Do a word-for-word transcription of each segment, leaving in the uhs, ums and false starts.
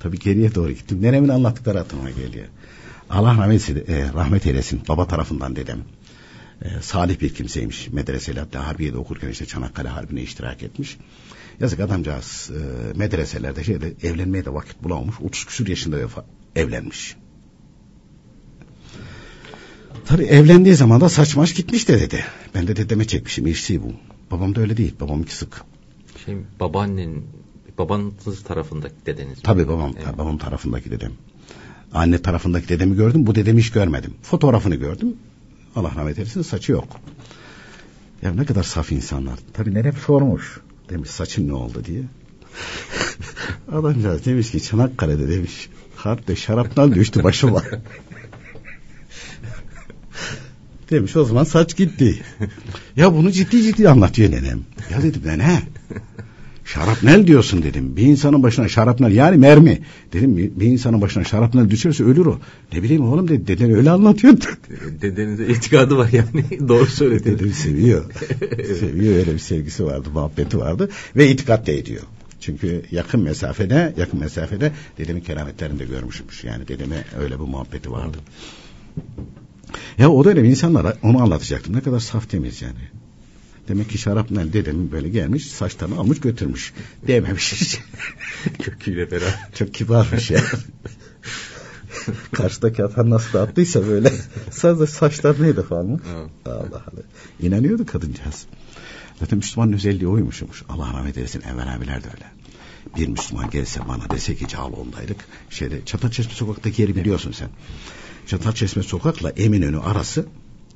Tabii geriye doğru gittim. Nenemin anlattıkları aklıma geliyor. Allah rahmet, e, rahmet eylesin. Baba tarafından dedem. E, salih bir kimseymiş. Medreseyle hatta Harbiye'de okurken işte Çanakkale Harbi'ne iştirak etmiş. Yazık adamcağız e, medreselerde şeyde evlenmeye de vakit bulamamış. otuz küsur yaşında vefa, evlenmiş. Tabii evlendiği zaman da saç maş gitmiş de dedi. Ben de dedeme çekmişim. İşsi bu. Babam da öyle değil. Babamınki sık. Şey, babaannen, babanız tarafındaki dedeniz mi? Tabii babam, evet. Babam tarafındaki dedem. Anne tarafındaki dedemi gördüm. Bu dedemi hiç görmedim. Fotoğrafını gördüm. Allah rahmet eylesin, saçı yok. Ya ne kadar saf insanlar. Tabii nenem sormuş. Demiş saçın ne oldu diye. Adamcağız demiş ki Çanakkale'de demiş. Harpte şarapnel düştü başıma. Demiş o zaman saç gitti. Ya bunu ciddi ciddi anlatıyor nenem. Ya dedim ben he. Şarapnel diyorsun dedim. Bir insanın başına şarapnel yani mermi. Dedim bir insanın başına şarapnel düşerse ölür o. Ne bileyim oğlum dedi. Deden öyle anlatıyor. Dedenize itikadı var yani. Doğru söyledi. Dedem seviyor. Seviyor, öyle bir sevgisi vardı, muhabbeti vardı. Ve itikat da ediyor. Çünkü yakın mesafede, yakın mesafede dedemin kerametlerini de görmüşmüş. Yani dedeme öyle bir muhabbeti vardı. Ya o dönem insanlara onu anlatacaktım. Ne kadar saf temiz yani. Demek ki şarapnel dedemin böyle gelmiş, saçlarını almış götürmüş. Dememiş. Köküyle beraber. Çok kibarmış ya. Karşıdaki atan nasıl da attıysa böyle. Sadece saçlar neydi falan mı? Allah Allah. İnanıyordu kadıncağız. Zaten Müslümanın özelliği oymuşmuş. Allah rahmet eylesin, Enver abiler de öyle. Bir Müslüman gelse bana dese ki Cağaloğlu'ndaydık. Şeyde Çatalçeşme sokaktaki yeri biliyorsun sen. Çatalçeşme sokakla Eminönü arası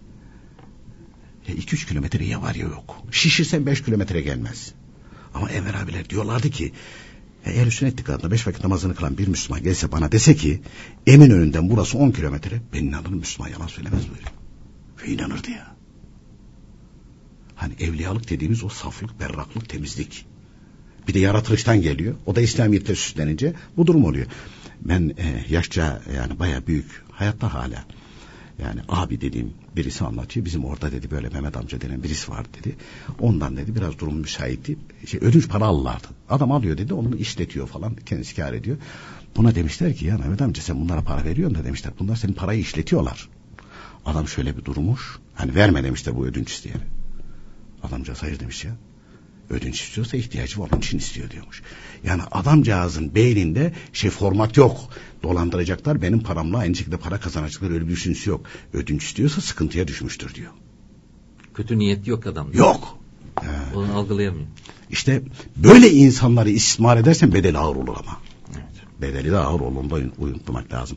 iki üç kilometreye var ya yok. Şişirsen beş kilometre gelmez. Ama Enver abiler diyorlardı ki eğer sünnet adına beş vakit namazını kılan bir Müslüman gelse bana dese ki Eminönü'nden burası on kilometre, ben inanırım, Müslüman yalan söylemez böyle. Ve inanırdı ya. Hani evliyalık dediğimiz o saflık, berraklık, temizlik. Bir de yaratılıştan geliyor. O da İslamiyet'te süslenince bu durum oluyor. Ben e, yaşça yani bayağı büyük, hayatta hala. Yani abi dediğim birisi anlatıyor. Bizim orada dedi böyle Mehmet amca denen birisi var dedi. Ondan dedi biraz durum müsaitti. Şey, ödünç para alırlardı. Adam alıyor dedi, onu işletiyor falan. Kendisi kâr ediyor. Buna demişler ki ya Mehmet amca sen bunlara para veriyorsun da demişler. Bunlar senin parayı işletiyorlar. Adam şöyle bir durmuş. Hani verme demişler bu ödünç isteyene. Adamcağız hayır demiş ya. Ödünç istiyorsa ihtiyacı var, onun için istiyor diyormuş. Yani adamcağızın beyninde şey format yok. Dolandıracaklar benim paramla aynı şekilde para kazanacaklar, öyle bir düşüncesi yok. Ödünç istiyorsa sıkıntıya düşmüştür diyor. Kötü niyet yok adamda. Yok. Ee, Onu algılayamıyor. İşte böyle insanları istismar edersen bedeli ağır olur ama. Evet. Bedeli de ağır olur, onu da unutmamak lazım.